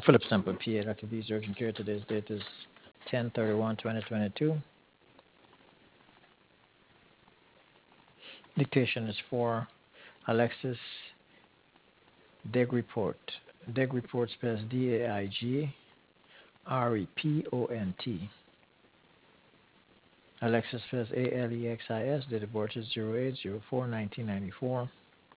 Philip Semple, PA, Dr. V's Urgent Care. Today's date is 10/31/2022. Dictation is for Alexis Degreport. Degreport spells DAIGREPONT. Alexis spells ALEXIS. Date of birth is 08/04/1994.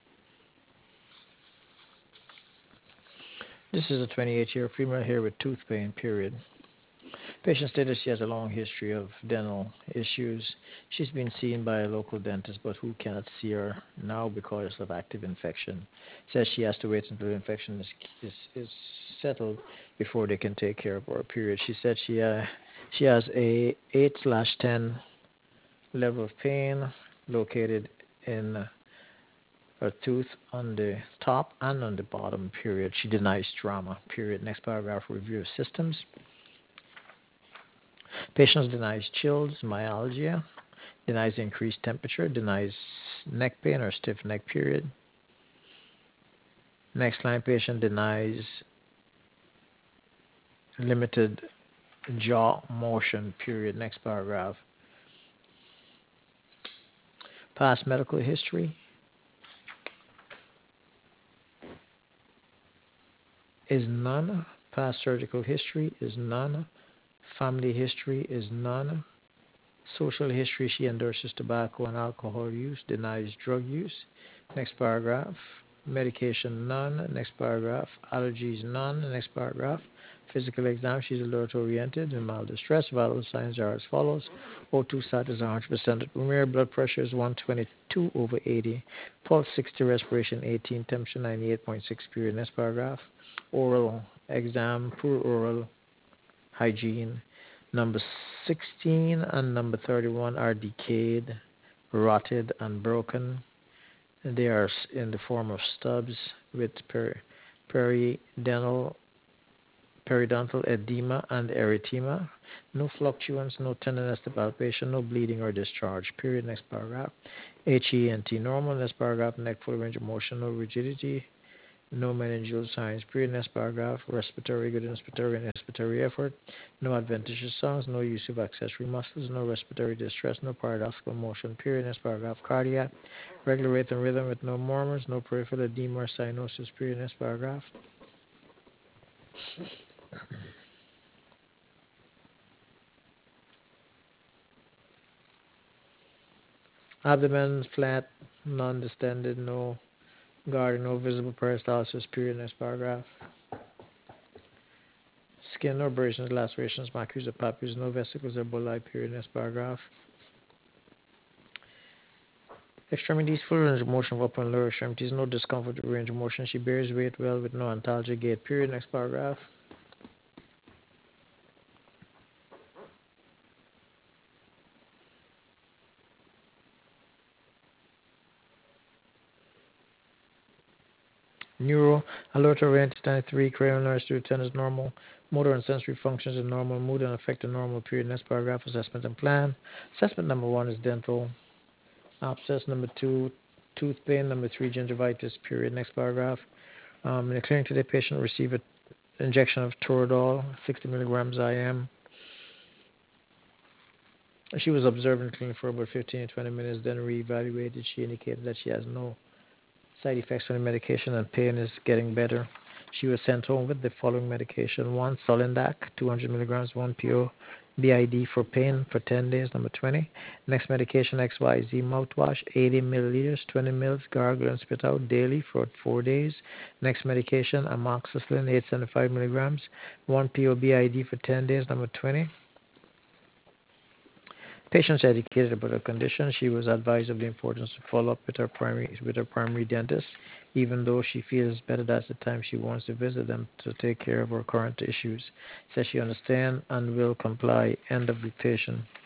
This is a 28-year female here with tooth pain, period. Patient stated she has a long history of dental issues. She's been seen by a local dentist, but who cannot see her now because of active infection. Says she has to wait until the infection is settled before they can take care of her, period. She said she has a 8/10 level of pain located in her tooth on the top and on the bottom, period. She denies trauma, period. Next paragraph, review of systems. Patient denies chills, myalgia, denies increased temperature, denies neck pain or stiff neck, period. Next line, patient denies limited jaw motion, period. Next paragraph. Past medical history is none. Past surgical history is none. Family history is none. Social history, she endorses tobacco and alcohol use, denies drug use. Next paragraph. Medication, none. Next paragraph. Allergies, none. Next paragraph. Physical exam, she's alert oriented and mild distress. Vital signs are as follows. O2 status 100% at room air. Blood pressure is 122/80. Pulse 60. Respiration 18. Temperature 98.6, period. Next paragraph. Oral exam, poor oral hygiene. Number 16 and number 31 are decayed, rotted, and broken. They are in the form of stubs with periodontal edema and erythema. No fluctuance, no tenderness to palpation, no bleeding or discharge. Period. Next paragraph. HENT normal. Next paragraph. Neck full range of motion, no rigidity. No meningeal signs. Period. Next paragraph. Respiratory, good inspiratory and expiratory effort. No adventitious sounds. No use of accessory muscles. No respiratory distress. No paradoxical motion. Period. Next paragraph. Cardiac, regular rate and rhythm with no murmurs. No peripheral edema or cyanosis. Period. Next paragraph. Abdomen flat, non-distended, no guarding, no visible peristalsis. Period. Next paragraph. Skin, no abrasions, lacerations, macules, or papules, no vesicles or bulli. Period. Next paragraph. Extremities, full range of motion of upper and lower extremities, no discomfort with range of motion. She bears weight well with no antalgia gait. Period. Next paragraph. Neuro, alert oriented 93, cranial nerves to return is normal. Motor and sensory functions are normal. Mood and affect are normal. Period. Next paragraph. Assessment and plan. Assessment number 1 is dental abscess. Number 2, tooth pain. Number 3, gingivitis. Period. Next paragraph. In the clinic today, patient received an injection of Toradol, 60 milligrams IM. She was observed in the clinic for about 15 to 20 minutes, then reevaluated. She indicated that she has no side effects from the medication and pain is getting better. She was sent home with the following medication: 1, Solindac, 200 milligrams, 1 PO BID for pain for 10 days. Number 20. Next medication, XYZ mouthwash, 80 milliliters, 20 mils, gargle and spit out daily for 4 days. Next medication, amoxicillin, 875 milligrams, 1 PO BID for 10 days. Number 20. Patients educated about her condition. She was advised of the importance to follow up with her primary dentist, even though she feels better. That's the time she wants to visit them to take care of her current issues. Says she understands and will comply. End of dictation.